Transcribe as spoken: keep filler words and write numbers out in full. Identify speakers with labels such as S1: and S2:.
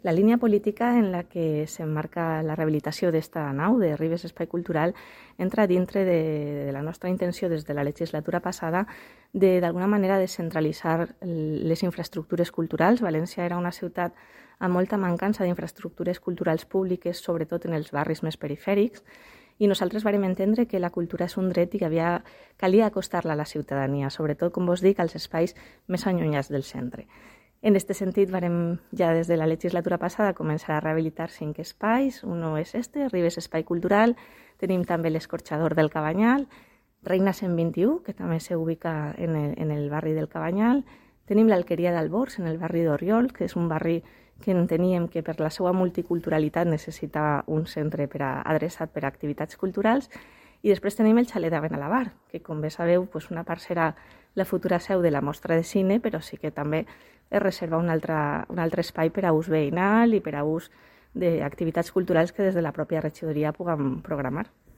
S1: La línia política en la que s'emmarca la rehabilitació d'esta nau de Ribes Espai Cultural entra dintre de, de la nostra intenció des de la legislatura passada de d'alguna manera descentralitzar les infraestructures culturals. València era una ciutat amb molta mancança d'infraestructures culturals públiques, sobretot en els barris més perifèrics, i nosaltres vàrem entendre que la cultura és un dret i que havia, calia acostar-la a la ciutadania, sobretot, com vos dic, als espais més allunyats del centre. En aquest sentit, varem ja des de la legislatura passada començar a rehabilitar cinc espais. Uno és este, Ribes Espai Cultural. Tenim també l'Escorxador del Cabanyal, Reina cent vint-i-u, que també s'ubica en, el, en el barri del Cabanyal. Tenim l'Alqueria d'Albors, en el barri d'Oriol, que és un barri que enteníem que per la seva multiculturalitat necessitava un centre per a, adreçat per a activitats culturals. I després tenim el Xalet de Benalabar, que com bé sabeu, doncs una part serà la futura seu de la mostra de cine, però sí que també es reserva un altre, un altre espai per a ús veïnal i per a ús d'activitats culturals que des de la pròpia regidoria puguem programar.